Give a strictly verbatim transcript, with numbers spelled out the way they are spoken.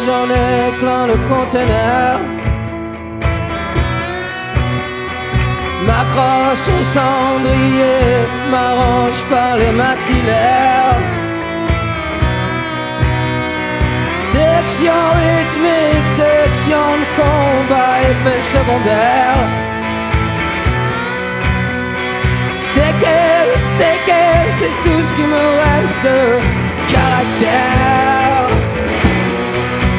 j'en ai plein le conteneur. M'accroche au cendrier, m'arrange par les maxillaires. Section rythmique, section de combat, effet secondaire. C'est qu'elle, c'est qu'elle, c'est tout ce qui me reste. Caractère.